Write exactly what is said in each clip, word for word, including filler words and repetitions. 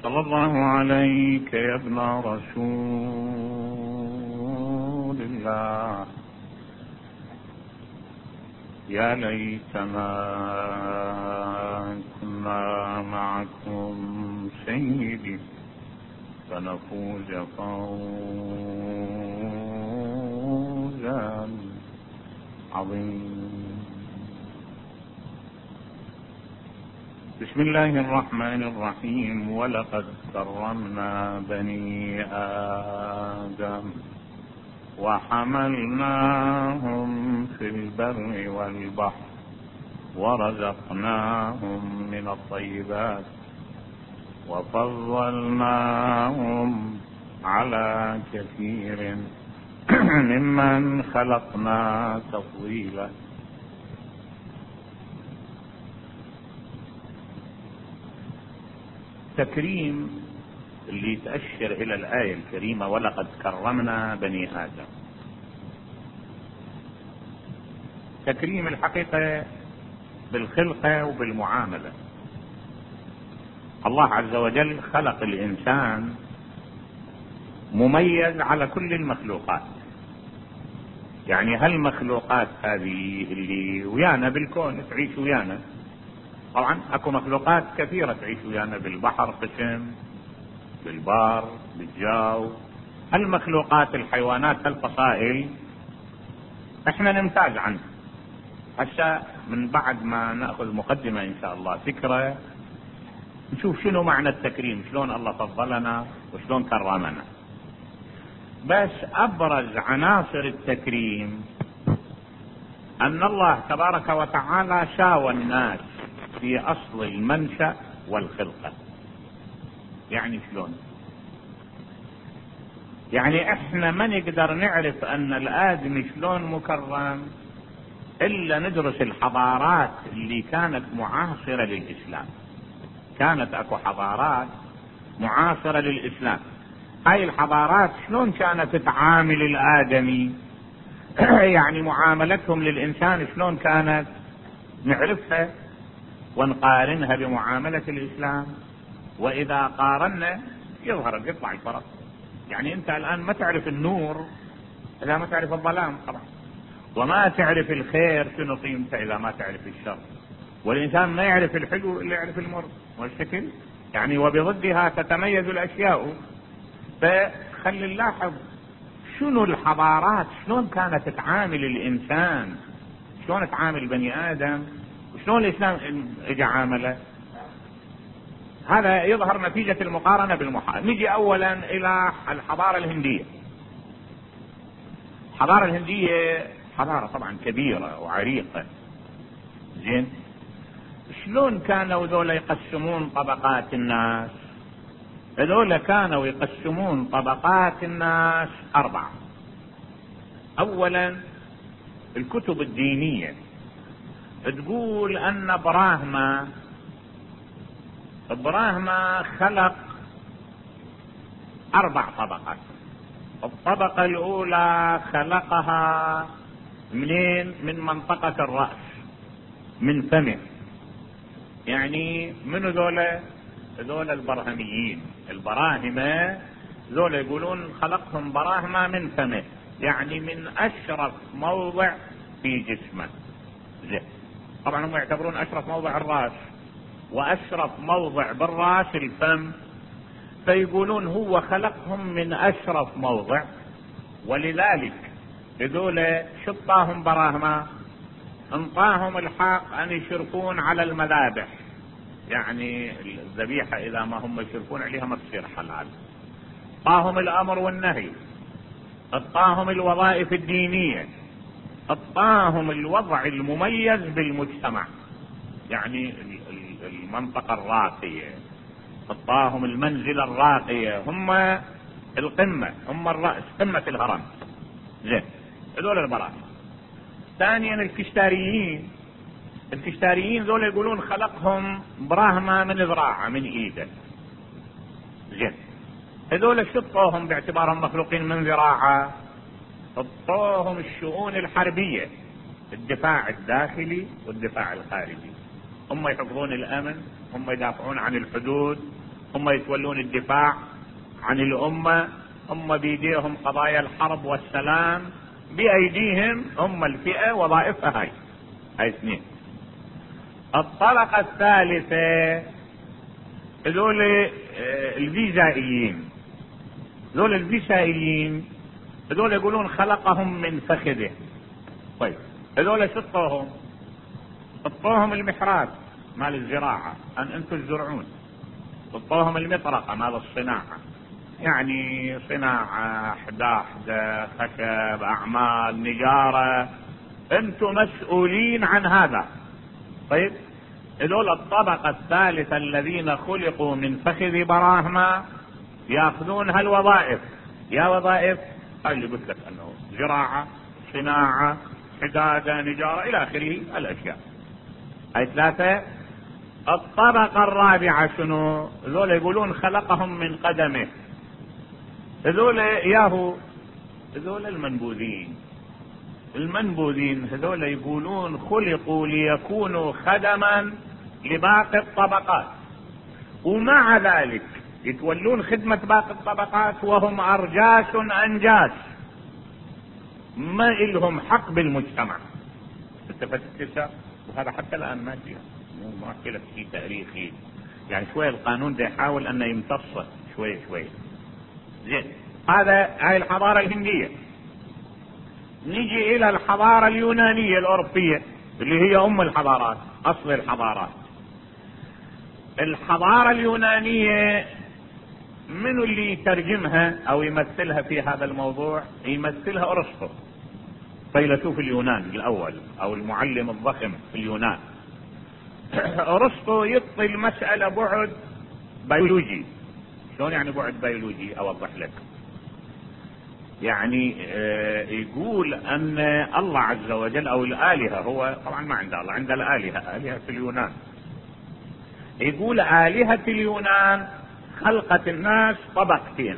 صلى الله عليك يا ابن رسول الله. يا ليتنا كنا معكم سيدي فنفوز فوزا عظيما. بسم الله الرحمن الرحيم. ولقد كرمنا بني آدم وحملناهم في البر والبحر ورزقناهم من الطيبات وفضلناهم على كثير ممن خلقنا تفضيلا. تكريم اللي تأشر إلى الآية الكريمة ولقد كرمنا بني آدم. تكريم الحقيقة بالخلقة وبالمعاملة. الله عز وجل خلق الإنسان مميز على كل المخلوقات. يعني هالمخلوقات هذه اللي ويانا بالكون تعيش ويانا، طبعا اكو مخلوقات كثيرة تعيش ويانا بالبحر قسم، بالبار، بالجو. هالمخلوقات الحيوانات هالفصائل احنا نمتاز عنها. هسه من بعد ما ناخذ مقدمة ان شاء الله فكرة نشوف شنو معنى التكريم، شلون الله فضلنا وشلون كرمنا. بس ابرز عناصر التكريم ان الله تبارك وتعالى ساوى الناس في اصل المنشأ والخلقة. يعني شلون؟ يعني احنا ما نقدر نعرف ان الادمي شلون مكرم الا ندرس الحضارات اللي كانت معاصرة للاسلام. كانت اكو حضارات معاصرة للاسلام، هاي الحضارات شلون كانت تعامل الادمي يعني معاملتهم للانسان شلون كانت نعرفها ونقارنها بمعاملة الاسلام. واذا قارنا يظهر يطلع الفرق. يعني انت الان ما تعرف النور اذا ما تعرف الظلام طبعا، وما تعرف الخير شنو قيمته اذا ما تعرف الشر، والانسان ما يعرف الحلو الا يعرف المر والشكل. يعني وبضدها تتميز الاشياء. فخلي نلاحظ شنو الحضارات شلون كانت تعامل الانسان، شلون تعامل بني ادم، وشلون الاسلام اجى عامله. هذا يظهر نتيجة المقارنة بالمحال. نجي اولا الى الحضارة الهندية. الحضارة الهندية حضارة طبعا كبيرة وعريقة. زين، شلون كانوا ذولا يقسمون طبقات الناس؟ هذول كانوا يقسمون طبقات الناس أربعة. أولا الكتب الدينية تقول أن براهما براهما خلق أربع طبقات. الطبقة الأولى خلقها منين؟ من منطقة الرأس، من فمه. يعني من ذولا؟ ذولا البرهميين. البراهمة ذولا يقولون خلقهم براهمة من فمه، يعني من أشرف موضع في جسمه. زين، طبعا هم يعتبرون أشرف موضع الرأس، وأشرف موضع بالرأس الفم، فيقولون هو خلقهم من أشرف موضع. ولذلك هذول شطاهم براهمة انطاهم الحق ان يشرفون على المذابح. يعني الذبيحة اذا ما هم يشرفون عليها ما تصير حلال. اعطاهم الامر والنهي، اعطاهم الوظائف الدينية، اعطاهم الوضع المميز بالمجتمع، يعني المنطقة الراقية، اعطاهم المنزلة الراقية، هم القمة، هم الرأس، قمة الهرم. زين، هذول البراهمة. ثانيا الكشتاريين. الكشتاريين ذول يقولون خلقهم براهمة من ذراعه، من ايده. زين، هذول شطوهم باعتبارهم مخلوقين من ذراعه، حطوهم الشؤون الحربية، الدفاع الداخلي والدفاع الخارجي. هم يحفظون الامن، هم يدافعون عن الحدود، هم يتولون الدفاع عن الأمة، هم بيديهم قضايا الحرب والسلام، بأيديهم هم الفئة وظائفها هاي هاي اثنين. الطبقة الثالثة هذول الفيزائيين. هذول الفيزائيين هذول يقولون خلقهم من فخذه. طيب هذول شطوهم حطوهم المحراب مال الزراعة ان انتم تزرعون، حطوهم المطرقة مال الصناعة، يعني صناعة حداحدة خشب اعمال نجارة، انتم مسؤولين عن هذا. طيب هذول الطبقة الثالثة الذين خلقوا من فخذ براهما ياخذون هالوظائف. يا وظائف هاي اللي قلت لك انه زراعة صناعة حدادة نجارة الى اخره الاشياء. هاي ثلاثة. الطبقة الرابعة شنو؟ هذول يقولون خلقهم من قدمه. هذول ياهو هذول المنبوذين. المنبوذين هذول يقولون خلقوا ليكونوا خدما لباقي الطبقات، ومع ذلك يتولون خدمة باقي الطبقات وهم أرجاس أنجاس، ما إلهم حق بالمجتمع. التفتت وهذا حتى الآن ماشي، مو ما لك شيء تاريخي، يعني شوية القانون ده يحاول أنه يمتص شوية شوية. زين، هذا هاي الحضارة الهندية. نيجي إلى الحضارة اليونانية الأوروبية اللي هي أم الحضارات، أصل الحضارات. الحضارة اليونانية من اللي يترجمها أو يمثلها في هذا الموضوع؟ يمثلها أرسطو، فيلسوف اليونان الأول أو المعلم الضخم في اليونان. أرسطو يعطي المسألة بعد بيولوجي. شلون يعني بعد بيولوجي؟ أوضح لك. يعني يقول أن الله عز وجل أو الآلهة، هو طبعا ما عند الله، عند الآلهة، آلهة في اليونان. يقول آلهة اليونان خلقت الناس طبقتين: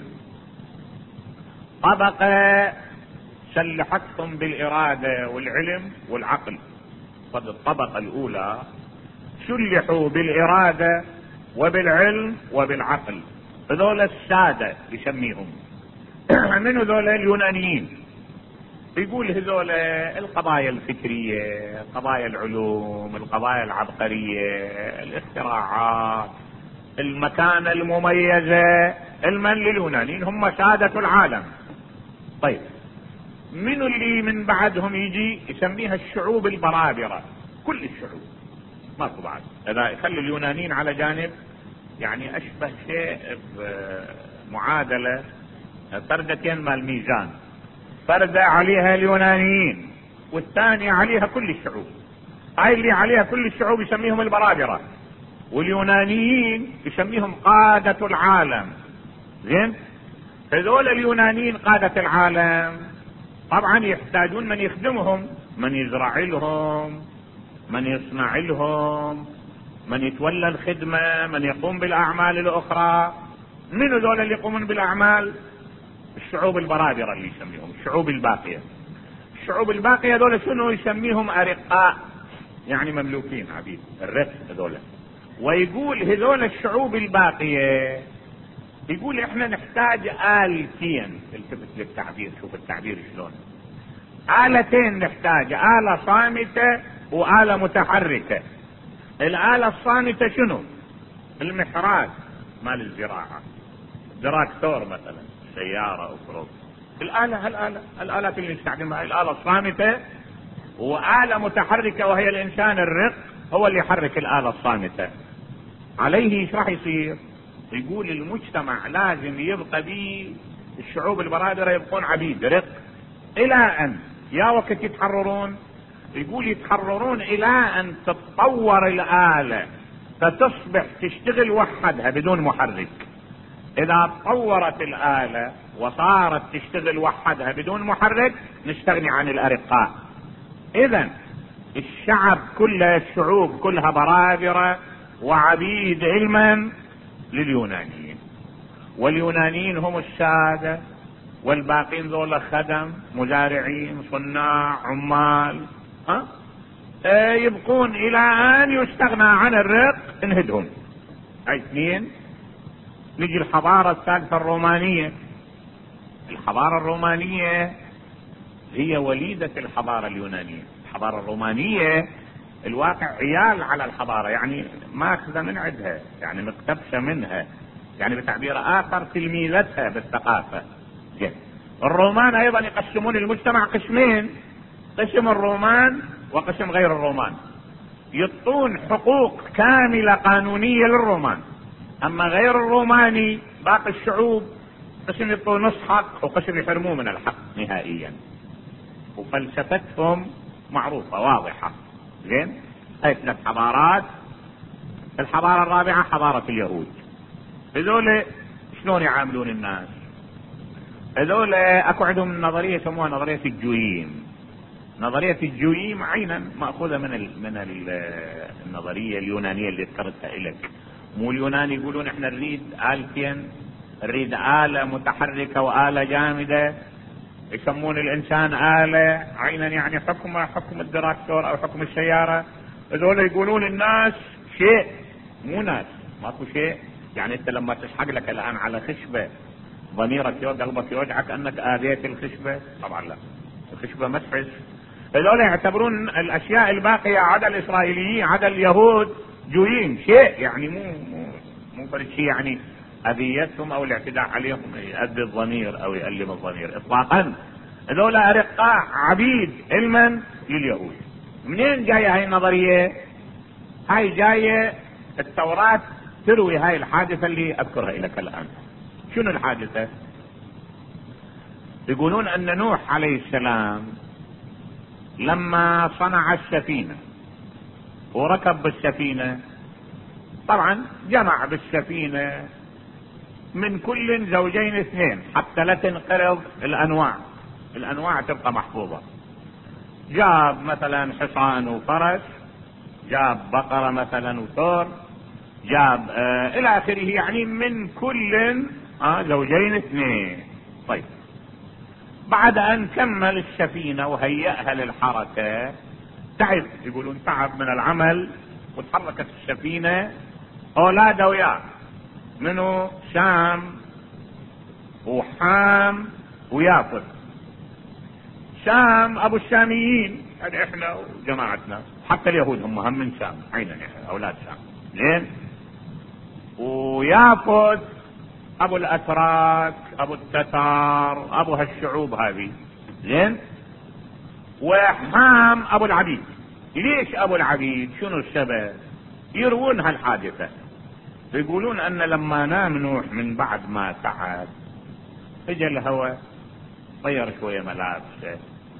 طبقة سلحتهم بالإرادة والعلم والعقل. الطبقة الأولى سلحوا بالإرادة وبالعلم وبالعقل، هذول السادة يسميهم. من هذول؟ اليونانيين. يقول هذول القضايا الفكرية، قضايا العلوم، القضايا العبقرية، الاختراعات، المكانة المميزة، المن لليونانيين هم سادة العالم. طيب من اللي من بعدهم يجي؟ يسميها الشعوب البرابرة. كل الشعوب ماكو بعد. اذا يخلي اليونانيين على جانب، يعني اشبه شيء بمعادلة فردتين مال ميزان، فردة عليها اليونانيين والثانية عليها كل الشعوب. هاي اللي عليها كل الشعوب يسميهم البرابرة، واليونانيين يسميهم قادة العالم. زين، هذول اليونانيين قادة العالم طبعا يحتاجون من يخدمهم، من يزرع لهم، من يصنع لهم، من يتولى الخدمة، من يقوم بالأعمال الأخرى. من هذول اللي يقومون بالأعمال؟ الشعوب البرابرة اللي يسميهم الشعوب الباقية. الشعوب الباقية هذول شنو يسميهم؟ أرقاء، يعني مملوكين، عبيد، الرق هذول. ويقول هذول الشعوب الباقية، يقول احنا نحتاج آلتين. التفت للتعبير، شوف التعبير شلون. آلتين نحتاج، آلة صامتة وآلة متحركة. الآلة الصامتة شنو؟ المحراث مال الزراعة، تراكتور مثلا، سيارة أو كروب. الآلة هالآلة الآلات اللي نستخدمها الآلة الصامتة، وآلة متحركة وهي الإنسان الرق هو اللي يحرك الآلة الصامتة. عليه ايش راح يصير؟ يقول المجتمع لازم يبقى به الشعوب البرادرة يبقون عبيد رق إلى أن يا وقت يتحررون. يقول يتحررون إلى أن تتطور الآلة فتصبح تشتغل وحدها بدون محرك. إذا تطورت الآلة وصارت تشتغل وحدها بدون محرك نستغني عن الأرقاء. إذن الشعب كله، الشعوب كلها برابرة وعبيد علما لليونانيين، واليونانيين هم السادة، والباقين ذولا خدم، مزارعين، صناع، عمال. ها اه يبقون الى ان يستغنى عن الرق انهدهم. هاي اثنين. نجي الحضارة الثالثة الرومانية. الحضارة الرومانية هي وليدة الحضارة اليونانية. الحضارة الرومانية الواقع عيال على الحضارة، يعني ماخذة من عندها، يعني مقتبسة منها، يعني بتعبير آخر تلميذتها بالثقافة. جه. الرومان أيضا يقسمون المجتمع قسمين، قسم الرومان وقسم غير الرومان. يعطون حقوق كاملة قانونية للرومان، أما غير الروماني باقي الشعوب قسم يعطون نص حق وقسم يحرموه من الحق نهائيا. وفلسفتهم معروفة واضحة. زين. هاي ثلاث حضارات. الحضارة الرابعة حضارة اليهود. هذول شلون يعاملون الناس؟ هذول اكو عندهم نظرية يسموها نظرية الجويم. نظرية الجويم عينا مأخوذة من ال من ال النظرية اليونانية اللي ذكرتها لك. مو اليونان يقولون احنا نريد آلتين، نريد آلة متحركة وآلة جامدة، يسمون الانسان آلة عينا، يعني حكم حكم الدراكتور او حكم السيارة. هذول يقولون الناس شيء، مو ناس، ماكو شيء. يعني انت لما تسحق لك الان على خشبة ضميرك قلبك يوجعك انك اذيت الخشبة؟ طبعا لا، الخشبة ما تحس. هذول يعتبرون الاشياء الباقية عدا الاسرائيليين عدا اليهود جويين، شيء يعني مو مو مو فرد شيء، يعني اذيتهم او الاعتداء عليهم يؤذي الضمير او يؤلم الضمير اطلاقا. هذول ارقاء عبيد علما لليهود. منين جاية هاي النظرية؟ هاي جاية التوراة تروي هاي الحادثة اللي اذكرها لك الان. شنو الحادثة؟ يقولون ان نوح عليه السلام لما صنع السفينة وركب بالسفينة، طبعا جمع بالسفينة من كل زوجين اثنين حتى لا تنقرض الانواع، الانواع تبقى محفوظة. جاب مثلا حصان وفرس، جاب بقرة مثلا وثور، جاب آه الى اخره، يعني من كل آه زوجين اثنين. طيب بعد ان كمل السفينة وهيئها للحركة تعب، يقولون تعب من العمل وتحركت السفينة. اولاده وياه منو؟ شام وحام ويافث. شام ابو الشاميين، يعني احنا وجماعتنا، حتى اليهود هم هم من شام عينا، اولاد شام. زين. ويافث ابو الاتراك، ابو التتار، ابو هالشعوب هذه. زين. وحام ابو العبيد. ليش ابو العبيد؟ شنو السبب؟ يروون هالحادثة. يقولون ان لما نام نوح من بعد ما تعب اجى الهواء طير شوية ملابسه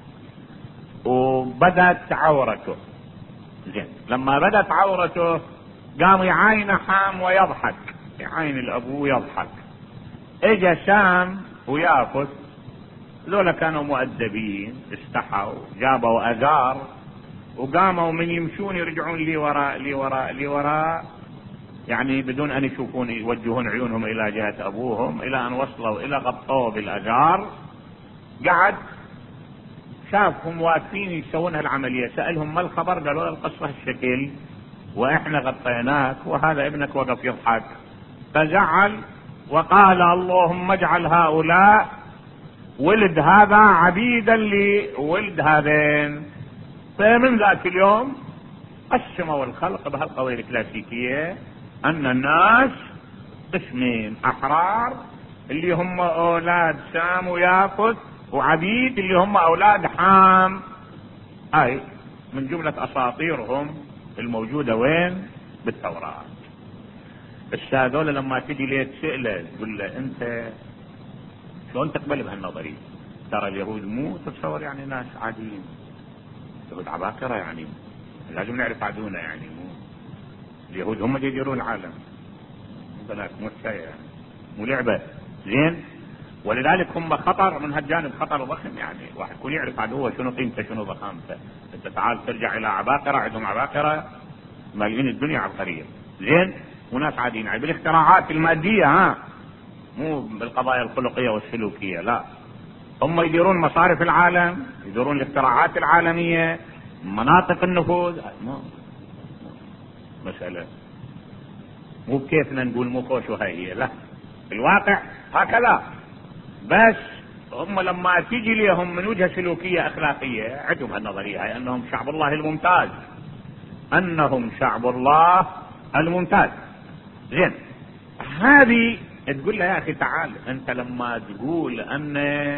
وبدت عورته. زين. لما بدت عورته قام يعاين حام ويضحك، يعاين الابو ويضحك. اجى شام ويافث، ذولا كانوا مؤدبين، استحوا، جابوا ازار وقاموا من يمشون يرجعون لي وراء لي وراء لي وراء، يعني بدون ان يشوفون، يوجهون عيونهم الى جهة ابوهم، الى ان وصلوا الى غطوه بالازار. قعد شافهم واقفين يسوون هالعملية، سألهم ما الخبر؟ قالوا القصة الشكل واحنا غطيناك وهذا ابنك وقف يضحك. فزعل وقال اللهم اجعل هؤلاء ولد هذا عبيدا لولد هذين. فمن ذاك اليوم قسموا الخلق بهالقضية الكلاسيكية ان الناس قسمين: احرار اللي هم اولاد سام ويافث، وعبيد اللي هم اولاد حام. هاي من جملة اساطيرهم الموجودة وين؟ بالتوراة. بس هذول لما تجي ليه تسأله تقول له انت شلون تقبل بهالنظرية؟ ترى اليهود مو تتصور يعني ناس عاديين، اليهود عباقرة، يعني لازم نعرف عدونا، يعني مو اليهود هم اللي يديرون العالم، بلاك مو شيء يعني، مو لعبة. زين. ولذلك هم خطر من هالجانب، خطر ضخم، يعني واحد يكون يعرف عدوه شنو قيمته شنو ضخامته. انت تعال ترجع الى عباقرة، عندهم عباقرة مالين الدنيا عبقرية. زين. وناس عاديين يعني بالاختراعات المادية، ها مو بالقضايا الخلقية والسلوكية، لا، هم يديرون مصارف العالم، يديرون الاختراعات العالمية، مناطق النفوذ. مو مسألة مو بكيفنا نقول مو خوش وهي هي، لا، الواقع هكذا. بس هم لما تيجي لهم من وجهة سلوكية اخلاقية عندهم هالنظرية هاي انهم شعب الله الممتاز، انهم شعب الله الممتاز. زين، هذه تقول له يا اخي تعال، انت لما تقول ان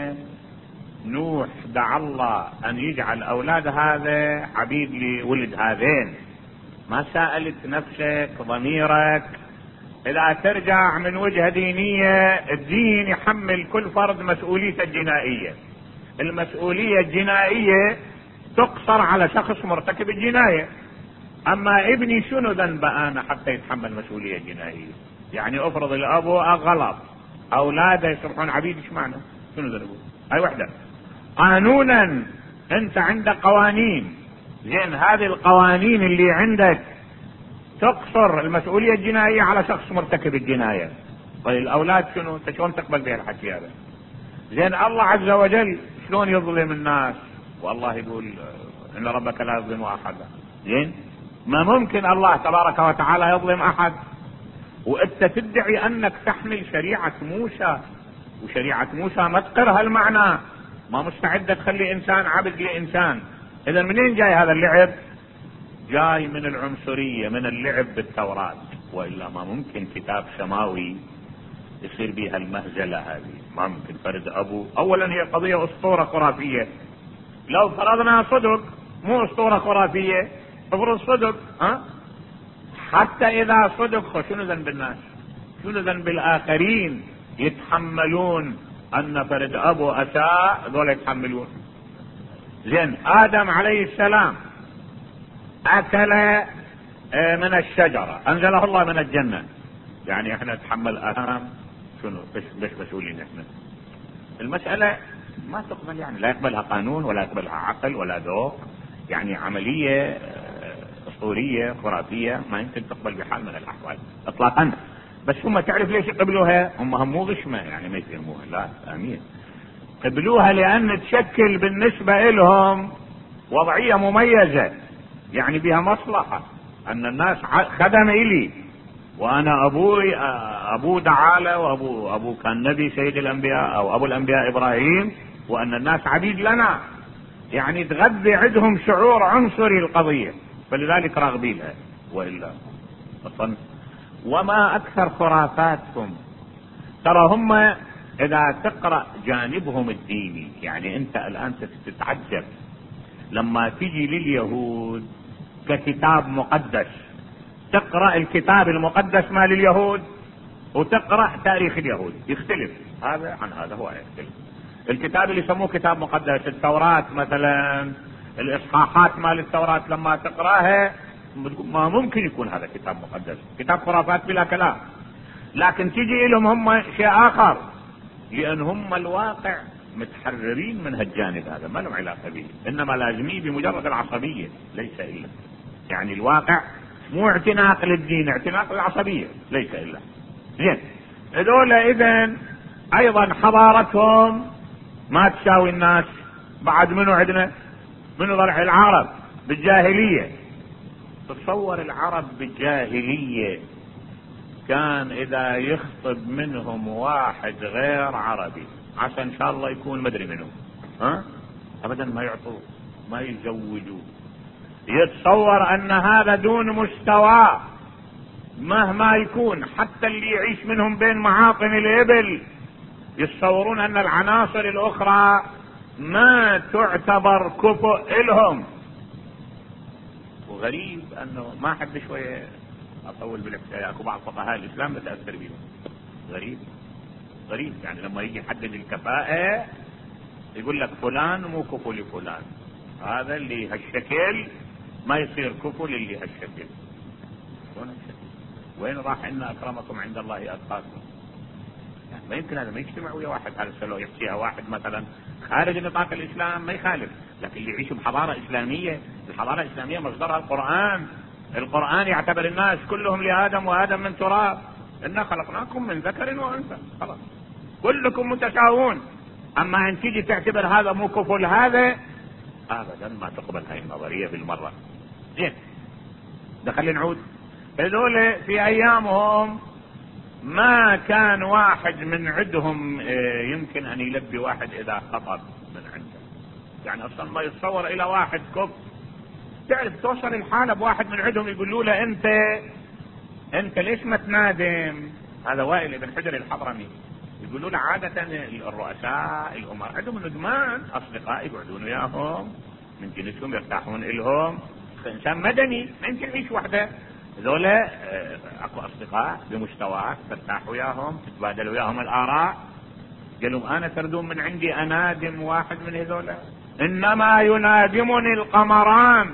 نوح دعا الله ان يجعل اولاد هذا عبيد لولد هذين، ما سألت نفسك ضميرك اذا ترجع من وجهة دينية الدين يحمل كل فرد مسؤوليته الجنائية، المسؤولية الجنائية تقصر على شخص مرتكب الجناية. اما ابني شنو ذنب انا حتى يتحمل مسؤولية جنائية؟ يعني افرض الابو غلط اولاده يصبحون عبيد، ايش معنى؟ شنو ذنبه؟ هاي وحدة. قانونا انت عندك قوانين، زين هذه القوانين اللي عندك تقصر المسؤولية الجنائية على شخص مرتكب الجناية. طيب الاولاد شنو؟ انت شلون تقبل بها الحكي هذا؟ زين الله عز وجل شلون يظلم الناس؟ والله يقول ان ربك لا يظلم احدا. زين، ما ممكن الله تبارك وتعالى يظلم احد، وانت تدعي انك تحمل شريعة موسى، وشريعة موسى ما تقرها المعنى، ما مستعدة تخلي انسان عبد لانسان. اذا منين جاي هذا اللعب؟ جاي من العنصرية، من اللعب بالتوراة، والا ما ممكن كتاب سماوي يصير بها المهزلة هذه. ما ممكن فرد ابو، اولا هي قضية اسطورة خرافية. لو فرضنا صدق، مو اسطورة خرافية، افرض صدق، ها حتى اذا صدق شنو ذنب الناس؟ شنو ذنب الاخرين يتحملون ان فرد ابو اساء؟ ذولا يتحملون. زين ادم عليه السلام اكل من الشجرة انزله الله من الجنة، يعني احنا نتحمل اثام؟ شنو بس مسؤولين احنا؟ المسألة ما تقبل، يعني لا يقبلها قانون ولا يقبلها عقل ولا ذوق، يعني عملية اسطورية خرافية ما يمكن تقبل بحال من الاحوال اطلاقا. بس هم تعرف ليش قبلوها؟ هم هم مو غشمة يعني ما يفهموها، لا امين، قبلوها لان تشكل بالنسبة لهم وضعية مميزة، يعني بها مصلحة ان الناس خدم الي، وانا ابوي ابو دعالة، وابو ابو كان نبي سيد الانبياء او ابو الانبياء ابراهيم، وان الناس عبيد لنا، يعني تغذي عندهم شعور عنصري القضية، فلذلك راغبينها. والا اصلا وما اكثر خرافاتهم. ترى هم اذا تقرأ جانبهم الديني، يعني انت الان تتعجب لما تيجي لليهود ككتاب مقدس، تقرأ الكتاب المقدس مال اليهود وتقرأ تاريخ اليهود يختلف، هذا عن هذا هو يختلف. الكتاب اللي يسموه كتاب مقدس، التوراة مثلا، الاصحاحات مال التوراة لما تقرأها ما ممكن يكون هذا كتاب مقدس، كتاب خرافات بلا كلام. لكن تيجي لهم هم شيء اخر، لان هم الواقع متحررين من هالجانب هذا، ما لهم علاقة به، انما لازمين بمجرد العصبية ليس الا، يعني الواقع مو اعتناق للدين، اعتناق للعصبية ليس الا. زين هذول اذا ايضا حضارتهم ما تساوي الناس. بعد منو عندنا؟ منو ضرع العرب بالجاهلية. تصور العرب بالجاهلية كان اذا يخطب منهم واحد غير عربي عشان ان شاء الله يكون مدري منه، ها ابدا ما يعطوه ما يزوجوه، يتصور ان هذا دون مستوى مهما يكون. حتى اللي يعيش منهم بين معاطن الابل يتصورون ان العناصر الاخرى ما تعتبر كفؤ لهم. وغريب انه ما حد شوية اطول بالحكايات، وبعض فقهاء الاسلام متاثر بهم. غريب غريب يعني لما يجي يحدد الكفاءة يقول لك فلان مو كفو لفلان، هذا اللي هالشكل ما يصير كفو للي هالشكل. وين راح ان اكرمكم عند الله اتقاكم؟ يعني ما يمكن هذا ما يجتمع ويا واحد، هذا لو يحكيها واحد مثلا خارج نطاق الاسلام ما يخالف، لكن اللي يعيش بحضارة اسلامية، الحضارة الاسلامية مصدرها القرآن، القرآن يعتبر الناس كلهم لآدم وآدم من تراب، إنا خلقناكم من ذكر وأنثى، خلاص كلكم متساوون. أما أن تيجي تعتبر هذا مو كفل هذا، أبدا ما تقبل هاي النظرية بالمرة. زين دخل نعود. هذول في أيامهم ما كان واحد من عندهم يمكن ان يلبي واحد اذا خطب من عنده، يعني اصلا ما يتصور الى واحد كف. تعرف توصل الحالة بواحد من عندهم يقولوا له انت انت ليش ما تنادم؟ هذا وائل بن حجر الحضرمي. يقولوا له عادة الرؤساء الامراء عندهم ندمان اصدقاء يقعدون وياهم من جنسهم يرتاحون الهم، انسان مدني ما يمكن يعيش وحده. ذولا اكو اصدقاء بمستواك ترتاح وياهم تتبادل وياهم الاراء. قالوا انا تردون من عندي انادم واحد من هذولا؟ انما ينادمني القمران،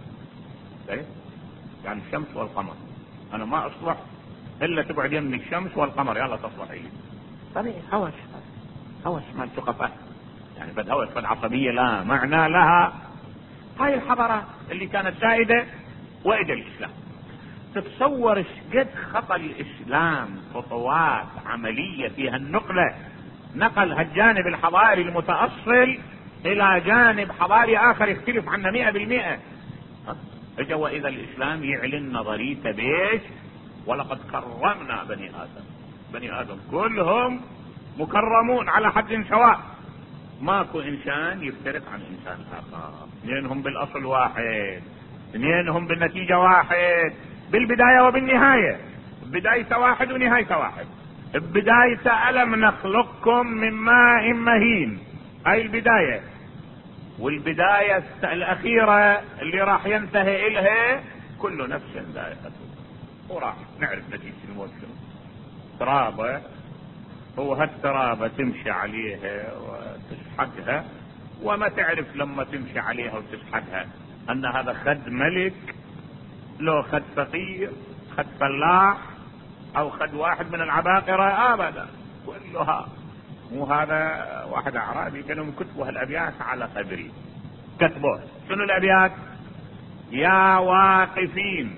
يعني الشمس والقمر. انا ما اصلح الا تقعد يمني الشمس والقمر، يلا تصلح لي. طبيعي هوس هوس مال ثقفاء، يعني بد هوس بد عصبية لا معنى لها. هاي الحضارات اللي كانت سائدة واجا الاسلام. تتصور قد خطى الاسلام خطوات عملية فيها النقلة، نقل هالجانب الحضاري المتأصل الى جانب حضاري اخر يختلف عنا مئة بالمئة. اجا واذا الاسلام يعلن نظريته بيش ولقد كرمنا بني ادم. بني ادم كلهم مكرمون على حد سواء، ماكو انسان يفترق عن انسان اخر، اثنينهم بالاصل واحد، اثنينهم بالنتيجة واحد، بالبداية وبالنهاية. بداية واحد ونهاية واحد. بداية ألم نخلقكم من ماء مهين، هاي البداية، والبداية الأخيرة اللي راح ينتهي إلها كل نفس ذائقة، وراح نعرف نتيجة الموت شنو. ترابة، هو هالترابة تمشي عليها وتسحقها، وما تعرف لما تمشي عليها وتسحقها أن هذا خد ملك لو خد فقير خد فلاح أو خد واحد من العباقرة، أبدا كلها. مو هذا واحد أعرابي كانوا كتبوا هالأبيات على قدري، كتبوا شنو الأبيات؟ يا واقفين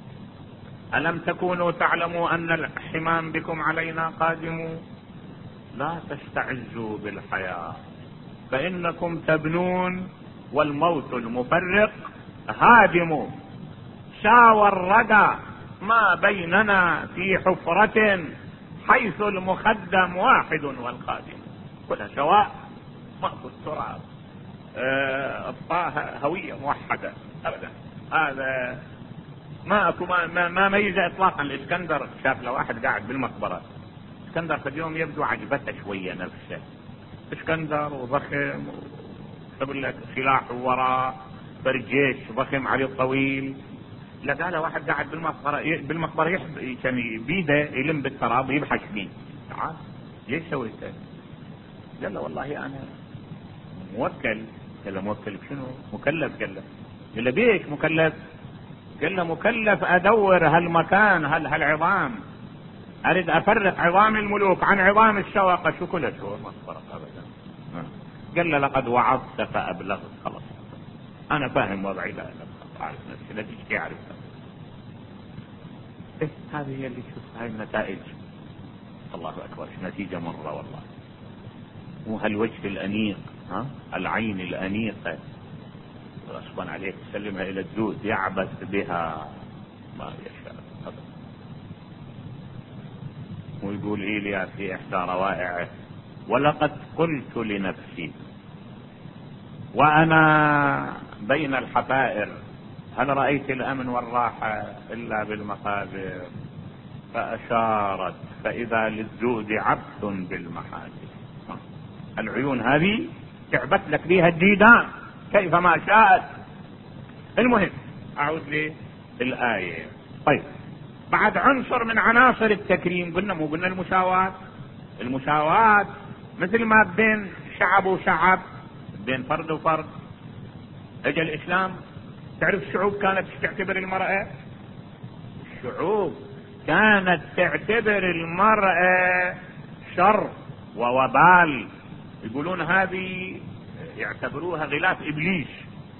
ألم تكونوا تعلموا أن الحمام بكم علينا قادم، لا تستعزوا بالحياة فإنكم تبنون والموت المفرق هادم. شاوى الردى ما بيننا في حفرة حيث المخدم واحد والخادم. كلها سواء، ماكو التراب الطاهة هوية موحدة ابدا. هذا ما اكو ما, ما ميزة اطلاقا. الاسكندر شاف له واحد قاعد بالمقبرة، اسكندر في اليوم يبدو عجبته شوية نفسه، اسكندر وضخم وقبل لك سلاح وراء برجيش ضخم عليه طويل. لقى له واحد قاعد بالمقبرة بالمقبرة يحب كان بيده يلم بالتراب يبحث فيه. تعال ليش سويته؟ قال له والله انا موكل. قال له موكل بشنو؟ مكلف. قال له قال له بيش مكلف؟ قال له مكلف ادور هالمكان هال هالعظام، اريد افرق عظام الملوك عن عظام الشواقة. شو كله شو مقبرة ابدا. قال له لقد وعظت فابلغت، خلاص انا فاهم وضعي، لا اعرف نفسي نتيجتي اعرفها. إيه هذه هي اللي تشوف هاي النتائج. الله اكبر نتيجة مرة والله. وهالوجه الانيق، ها العين الانيقة غصبا عليك تسلمها الى الدود يعبث بها ما يشاء. ويقول ايليا في احدى روائعه ولقد قلت لنفسي وانا بين الحفائر هل رأيت الامن والراحة الا بالمقابر، فاشارت فاذا للزود عبث بالمحاسن. العيون هذه تعبث لك بها الديدان كيفما شاءت. المهم اعود للآية. طيب بعد عنصر من عناصر التكريم قلنا، مو قلنا المساواة؟ المساواة مثل ما بين شعب وشعب، بين فرد وفرد. اجى الاسلام، تعرف الشعوب كانت تعتبر المرأة، الشعوب كانت تعتبر المرأة شر ووبال. يقولون هذه يعتبروها غلاف ابليس،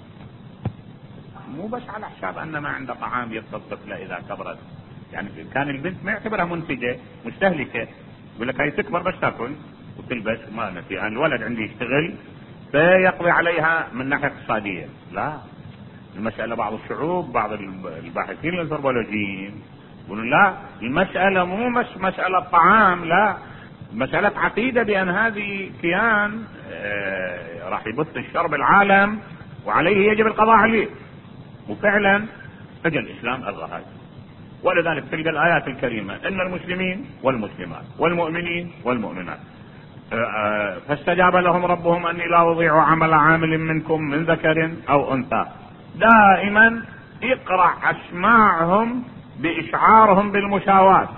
مو بس على حساب ان ما عنده طعام يبقى الطفلة اذا كبرت. يعني كان البنت ما يعتبرها منتجة مستهلكة، يقول لك هاي تكبر بس تاكل وتلبس ما نفي. الولد عندي يشتغل فيقضي عليها من ناحية اقتصادية. لا، المسألة بعض الشعوب بعض الباحثين الانثروبولوجيين يقولون لا، المسألة مو مش مسألة طعام، لا، مسألة عقيدة بأن هذه كيان آه راح يبث الشر بالعالم وعليه يجب القضاء عليه. وفعلا اجى الإسلام ألغى هذا. ولذلك تلقى الآيات الكريمة إن المسلمين والمسلمات والمؤمنين والمؤمنات فاستجاب لهم ربهم أني لا أضيع عمل عامل منكم من ذكر أو أنثى. دائما اقرأ أسماعهم بإشعارهم بالمساواة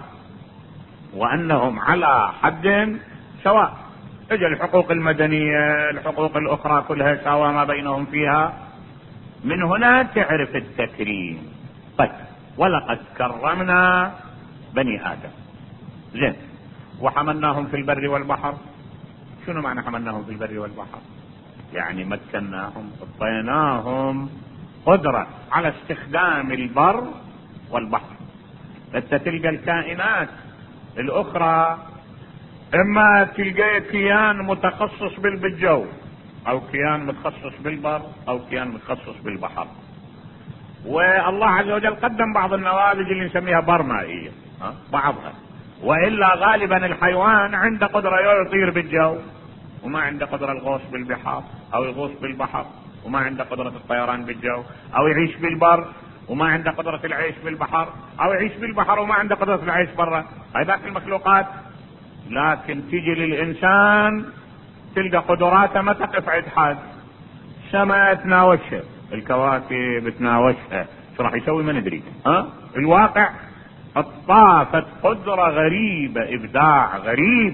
وأنهم على حد سواء. اجى الحقوق المدنية، الحقوق الأخرى كلها سواء ما بينهم فيها. من هنا تعرف التكريم. طيب، ولقد كرمنا بني آدم، زين، وحملناهم في البر والبحر. شنو معنى حملناهم في البر والبحر؟ يعني مكناهم، اعطيناهم قدرة على استخدام البر والبحر. انت تلقى الكائنات الاخرى اما تلقى كيان متخصص بالجو، او كيان متخصص بالبر، او كيان متخصص بالبحر. والله عز وجل قدم بعض النماذج اللي نسميها برمائية، بعضها، والا غالبا الحيوان عنده قدرة يطير بالجو وما عنده قدرة الغوص بالبحار، او يغوص بالبحر وما عنده قدرة الطيران بالجو، او يعيش بالبر وما عنده قدرة العيش بالبحر، او يعيش بالبحر وما عنده قدرة العيش برا. هذاك المخلوقات. لكن تيجي للانسان تلقى قدراته ما تقف عند حد. السماء تناوشها، الكواكب تناوشها، شو راح يسوي ما ندري. ها الواقع اضافت قدرة غريبة، ابداع غريب.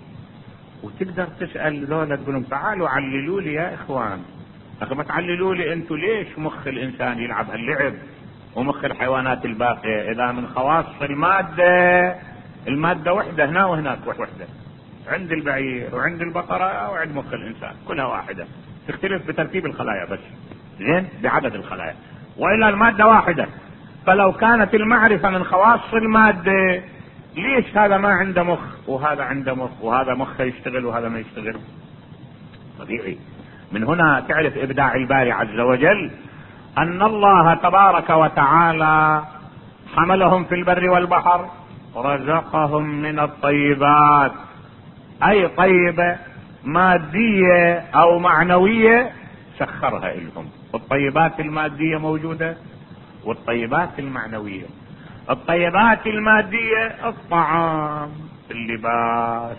وتقدر تسأل ذولا تقول لهم تعالوا عللوا لي يا اخوان، اخي ما تعللوا لي انتوا ليش مخ الانسان يلعب هاللعب ومخ الحيوانات الباقية، اذا من خواص المادة، المادة وحدة هنا وهناك وحدة، عند البعير وعند البقرة وعند مخ الانسان كلها واحدة، تختلف بتركيب الخلايا بس، زين، بعدد الخلايا، وإلا المادة واحدة. فلو كانت المعرفة من خواص المادة، ليش هذا ما عنده مخ وهذا عنده مخ وهذا مخه يشتغل وهذا ما يشتغل؟ طبيعي. من هنا تعرف إبداع الباري عز وجل أن الله تبارك وتعالى حملهم في البر والبحر، رزقهم من الطيبات، أي طيبة مادية أو معنوية سخرها لهم. الطيبات المادية موجودة والطيبات المعنوية. الطيبات المادية الطعام، اللباس،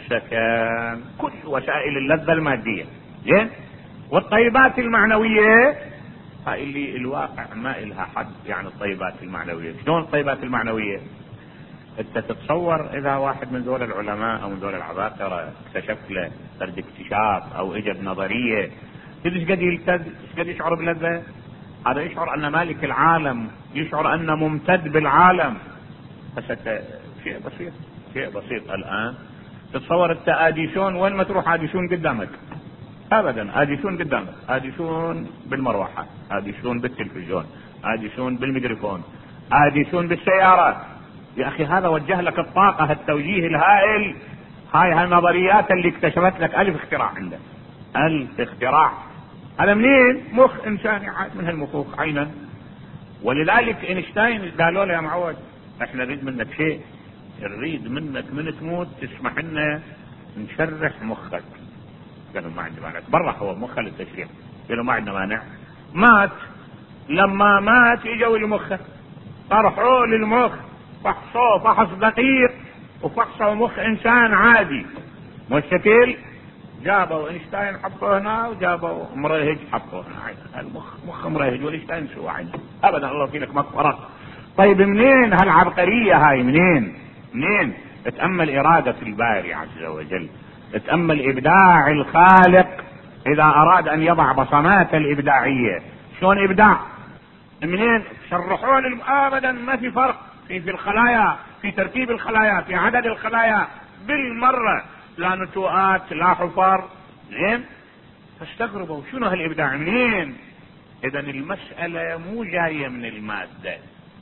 السكن، كل وسائل اللذة المادية، زين. والطيبات المعنوية هاي اللي الواقع ما إلها حد. يعني الطيبات المعنوية شلون؟ الطيبات المعنوية انت تتصور اذا واحد من دول العلماء او من دول العباقرة اكتشف له فرد اكتشاف او اجى بنظرية، ايش قد يلتذ، ايش قد يشعر بلذة؟ هذا يشعر ان مالك العالم، يشعر ان ممتد بالعالم. بس شيء بسيط، شيء بسيط. الان تتصور انت اديسون، وين ما تروح اديسون قدامك ابدا، اديسون قدامك، اديسون بالمروحة، اديسون بالتلفزيون، اديسون بالميكروفون، اديسون بالسيارات. يا اخي هذا وجه لك الطاقة، التوجيه الهائل. هاي هالنظريات اللي اكتشفت لك الف اختراع عنده، الف اختراع. هذا منين؟ مخ انساني عاد من هالمخوخ عينا. ولذلك اينشتاين قالوا له يا معود احنا نريد منك شيء، نريد منك من تموت تسمح لنا نشرح مخك. قالوا ما عندي مانع، برا هو مخ للتشريح. قالوا ما عندنا مانع. مات، لما مات اجوا لمخه، طرحوه للمخ، فحصوه فحص دقيق وفحصوا مخ انسان عادي مستقل. جابوا اينشتاين حطوه هنا، وجابوا مريهج حطوه هنا. المخ مخ مريهج والاينشتاين سوى عينه ابدا. الله فيك مخ فرق. طيب منين هالعبقرية هاي؟ منين منين اتأمل إرادة الباري عز وجل، اتأمل إبداع الخالق إذا أراد أن يضع بصمات الإبداعية. شلون إبداع؟ منين؟ شرحون ابدا ما في فرق في في الخلايا، في تركيب الخلايا، في عدد الخلايا بالمرة، لا نتوءات لا حفر، زين. فاستغربوا شنو هالابداع منين؟ اذا المسألة مو جاية من المادة،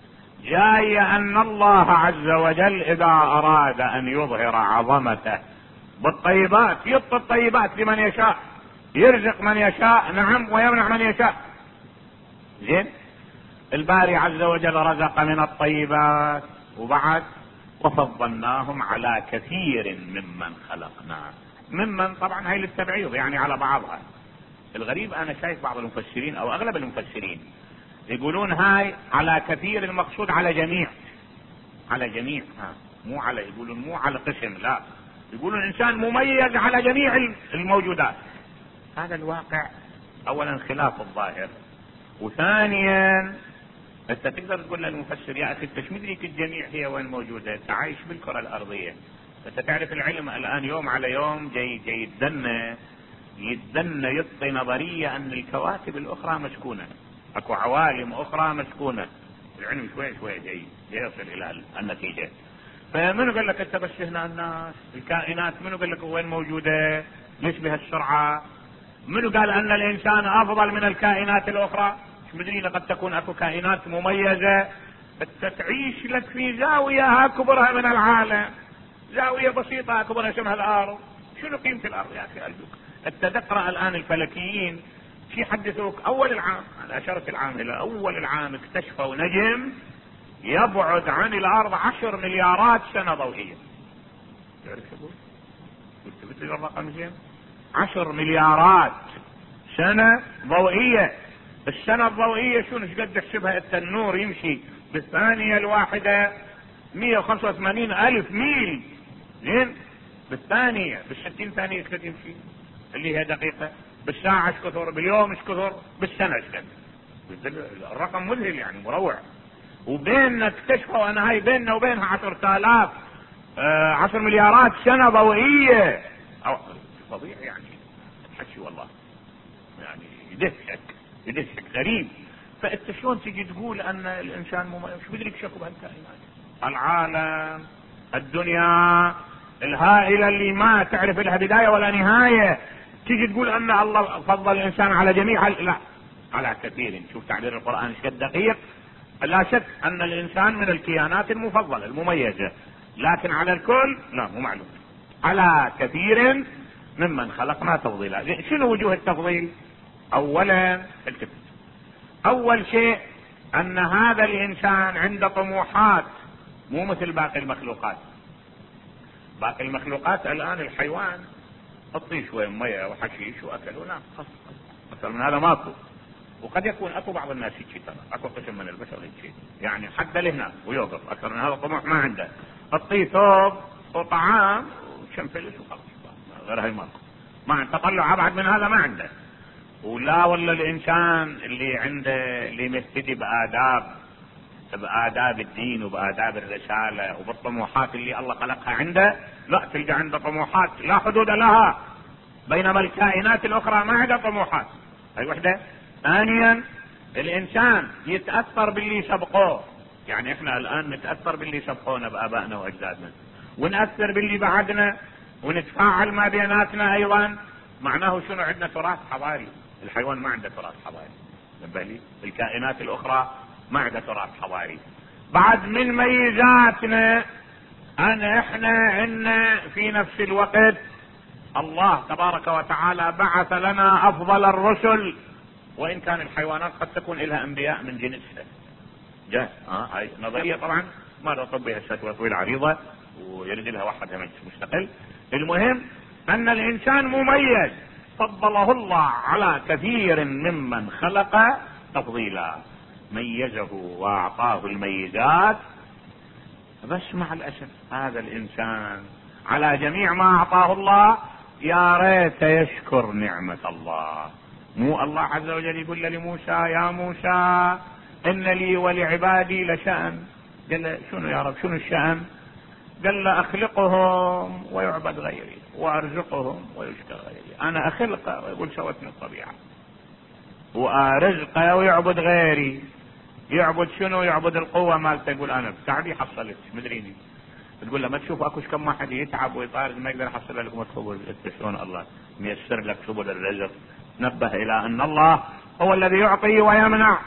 جاية ان الله عز وجل اذا اراد ان يظهر عظمته بالطيبات يعطي الطيبات لمن يشاء، يرزق من يشاء، نعم، ويمنع من يشاء، زين. الباري عز وجل رزق من الطيبات وبعد وفضلناهم على كثير ممن خلقنا. ممن طبعا هاي للتبعيض يعني على بعضها. الغريب انا شايف بعض المفسرين او اغلب المفسرين يقولون هاي على كثير المقصود على جميع، على جميع، ها مو على، يقولون مو على قسم، لا يقولون الانسان مميز على جميع الموجودات. هذا الواقع اولا خلاف الظاهر، وثانيا انت تقدر تقول للمفسر يا اخي انت شو مدريك الجميع هي وين موجوده؟ انت عايش بالكره الارضيه، انت تعرف العلم الان يوم على يوم جاي جاي يتدنى يتدنى يعطي نظريه ان الكواكب الاخرى مسكونه، اكو عوالم اخرى مسكونه. العلم شوي شوي جاي يصل الى النتيجه. فمنو قال لك انت بس هنا الناس الكائنات منو قال لك وين موجوده؟ ليش بهالسرعه؟ منو قال ان الانسان افضل من الكائنات الاخرى؟ مش مدري لقد تكون اكو كائنات مميزه انت تعيش لك في زاويه اكبرها من العالم، زاويه بسيطه اكبرها شبه الارض. شنو قيمه الارض يا اخي قلبك؟ انت تقرا الان الفلكيين في يحدثوك اول العام، انا اشرت العام الى اول العام اكتشفوا نجم يبعد عن الارض عشر مليارات سنه ضوئيه. تعرف شو اقول؟ قلت مثل الرقم زين؟ عشر مليارات سنه ضوئيه. السنه الضوئيه شنو ايش قد تحسبها انت؟ النور يمشي بالثانيه الواحده مئة وخمسة وثمانين الف ميل، زين؟ بالثانيه بالستين ثانيه ايش قد يمشي؟ اللي هي دقيقه. بالساعه ايش كثر؟ باليوم ايش كثر؟ بالسنه ايش قد؟ الرقم مذهل يعني مروع. وبين اكتشفوا انا هاي بيننا وبينها عشرة آلاف آه عشر مليارات سنه ضوئيه. او فظيع يعني حكي والله، يعني يدهشك يدهشك غريب. فانت شلون تجي تقول ان الانسان مميز؟ شو بدري شكو بهالكائنات؟ العالم، الدنيا الهائله اللي ما تعرف لها بدايه ولا نهايه، تيجي تقول ان الله فضل الانسان على جميع، لا على كثير. شوف تعبير القران ايش قد دقيق. لا شك ان الانسان من الكيانات المفضله المميزه، لكن على الكل لا، مو معلوم. على كثير ممن خلقنا تفضيلا. شنو وجوه التفضيل؟ اولا التفت. اول شيء ان هذا الانسان عنده طموحات مو مثل باقي المخلوقات. باقي المخلوقات الان الحيوان اعطيه شويه ميه وحشيش واكل ونام، خلاص اكثر من هذا ماكو. وقد يكون اكو بعض الناس هيك ترى، اكو قسم من البشر هيك يعني حتى لهنا ويوقف، اكثر من هذا طموح ما عنده. اعطيه ثوب وطعام وشم فلس وخلاص، غير هاي ماكو. ما تطلع ابعد من هذا ما عنده. ولا ولا الانسان اللي عنده اللي مهتدي باداب باداب الدين وباداب الرساله وبالطموحات اللي الله خلقها عنده، لا تلقى عنده طموحات لا حدود لها، بينما الكائنات الاخرى ما عندها طموحات. هاي وحده. ثانيا الانسان يتاثر باللي سبقوه، يعني احنا الان نتاثر باللي سبقونا بابائنا واجدادنا، ونأثر باللي بعدنا، ونتفاعل ما بيناتنا ايضا. معناه شنو؟ عندنا تراث حضاري. الحيوان ما عنده تراث حضاري، نبهلي. الكائنات الاخرى ما عندها تراث حضاري. بعد من ميزاتنا ان احنا عندنا في نفس الوقت الله تبارك وتعالى بعث لنا افضل الرسل، وان كان الحيوانات قد تكون لها انبياء من جنسها. جاء اه هاي نظريه طبعا ما طبيها الشتوى طويله عريضه ويرد لها وحدها مستقل. المهم ان الانسان مميز، فضله الله على كثير ممن خلق تفضيلا، ميزه واعطاه الميزات. بس مع الاسف هذا الانسان على جميع ما اعطاه الله يا ريت يشكر نعمه الله. مو الله عز وجل يقول لموسى يا موسى ان لي ولعبادي لشأن؟ قال له شنو يا رب شنو الشأن؟ قال له اخلقهم ويعبد غيري وارزقهم ويشكر غيري. انا اخلقه ويقول سوتني الطبيعه، وارزقه ويعبد غيري. يعبد شنو؟ يعبد القوه مالته. يقول انا بتعبي حصلت مدريني. تقول له ما تشوف اكو كم واحد يتعب ويطارد ما يقدر يحصل لكم السبل، شلون الله ميسر لك سبل الرزق. نبه الى ان الله هو الذي يعطي ويمنع.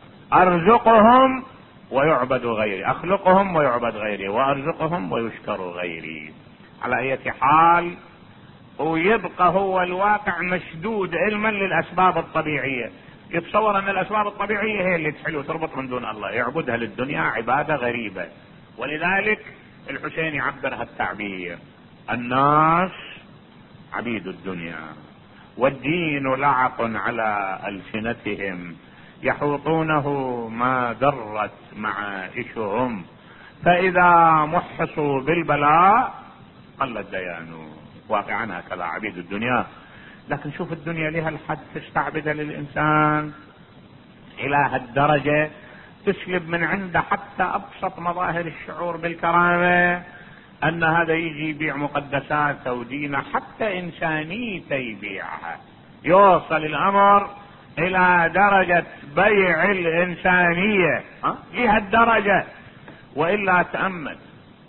ارزقهم ويعبد غيري، اخلقهم ويعبد غيري، وارزقهم ويشكر غيري. على اي حال ويبقى هو الواقع مشدود علما للاسباب الطبيعيه. يتصور ان الاسباب الطبيعيه هي اللي تحل وتربط من دون الله، يعبدها للدنيا عباده غريبه. ولذلك الحسين يعبر هالتعبير: الناس عبيد الدنيا والدين لعق على ألسنتهم، يحوطونه ما درت معائشهم، فإذا محصوا بالبلاء قل الديان. واقعا هكذا عبيد الدنيا. لكن شوف الدنيا لها الحد تستعبد للإنسان إلى هالدرجة، تسلب من عنده حتى أبسط مظاهر الشعور بالكرامة، أن هذا يجي يبيع مقدساته ودينه، حتى إنسانيته يبيعها. يوصل الأمر إلى درجة بيع الإنسانية لهالدرجة. وإلا تأمل،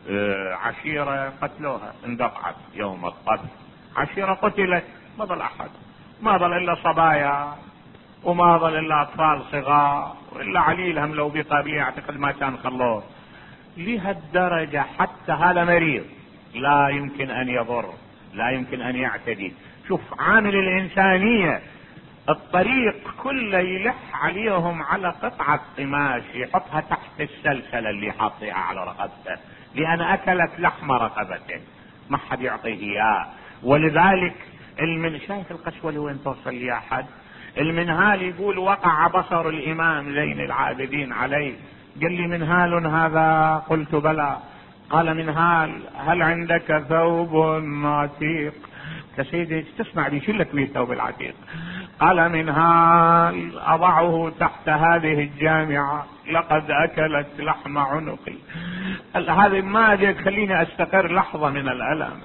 عشيرة قتلوها اندفعت يوم القتل، عشيرة قتلت ما ظل أحد، ما ظل إلا صبايا وما ظل إلا أطفال صغار، وإلا عليلهم لو بقى بيه اعتقد ما كان خلوه. لهالدرجة حتى هذا مريض لا يمكن أن يضر، لا يمكن أن يعتدي. شوف عامل الإنسانية، الطريق كله يلح عليهم على قطعة قماش يحطها تحت السلسلة اللي حاطيها على رقبته، لأن أكلت لحم رقبته ما حد يعطيه إياه. ولذلك المن شايف القسوة لوين توصل يا حد. المنهال يقول: وقع بصر الإمام زين العابدين عليه، قال لي: منهال هذا؟ قلت: بلى. قال: منهال، هل عندك ثوب عتيق؟ يا سيدي تسمع بي شلك بيه الثوب العتيق؟ قال: منهال، أضعه تحت هذه الجامعة، لقد أكلت لحم عنقي. هذه ما جيت خليني أستقر لحظة من الألم.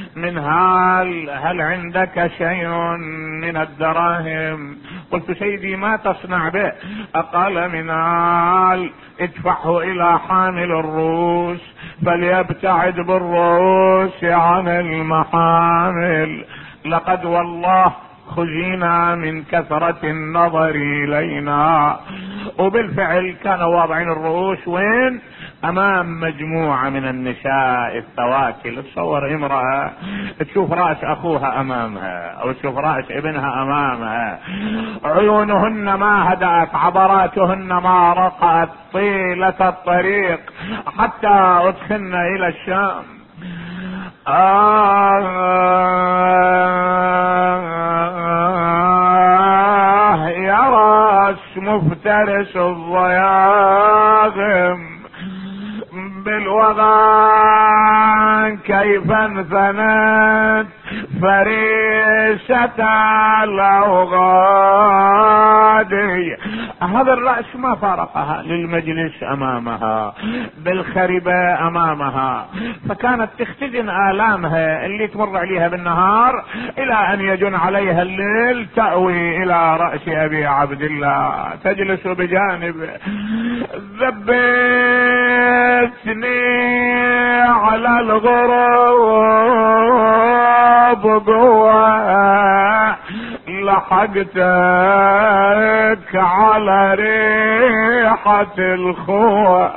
منهال، هل عندك شيء من الدراهم؟ قلت: سيدي ما تصنع به؟ قال: منهال، ادفعه إلى حامل الروس فليبتعد بالروس عن المحامل، لقد والله خزينا من كثرة النظر إلينا. وبالفعل كانوا واضعين الرؤوس وين؟ امام مجموعة من النساء الثواكل. تصور امرأة تشوف رأس اخوها امامها او تشوف رأس ابنها امامها، عيونهن ما هدأت، عبراتهن ما رقت طيلة الطريق حتى ادخلن الى الشام. آه يا راس مفترس الضياغم بالوغى كيف انثنت فريسة الأوغاد. هذا الرأس ما فارقها للمجلس أمامها، بالخربة أمامها، فكانت تختزن آلامها اللي تمر عليها بالنهار إلى أن يجن عليها الليل، تأوي إلى رأس أبي عبد الله تجلس بجانبه. ذبيتني على الغراب قوة، لحقتك على ريحة الخوة،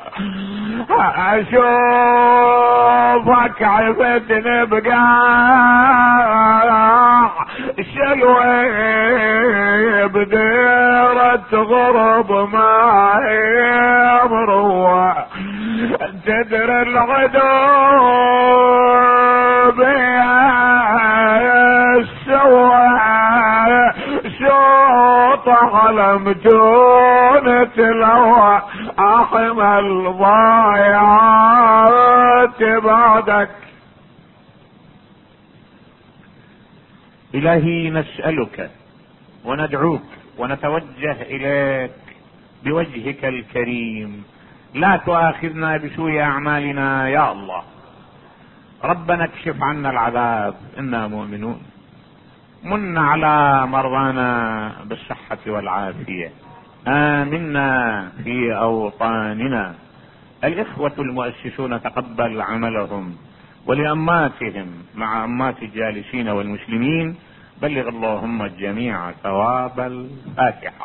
اشوفك عفتني بقاع شلوي بديرة غرب ما مروة، تدري العدو بالسوى شوط على متونة الهوى، احمى الضايعات بعدك. إلهي نسألك وندعوك ونتوجه إليك بوجهك الكريم، لا تؤاخذنا بسوء أعمالنا يا الله. ربنا اكشف عنا العذاب إنا مؤمنون، من على مرضانا بالصحة والعافية، آمنا في أوطاننا. الإخوة المؤسسون تقبل عملهم، ولأماتهم مع أمات الجالسين والمسلمين بلغ اللهم الجميع ثواب الفاتحة.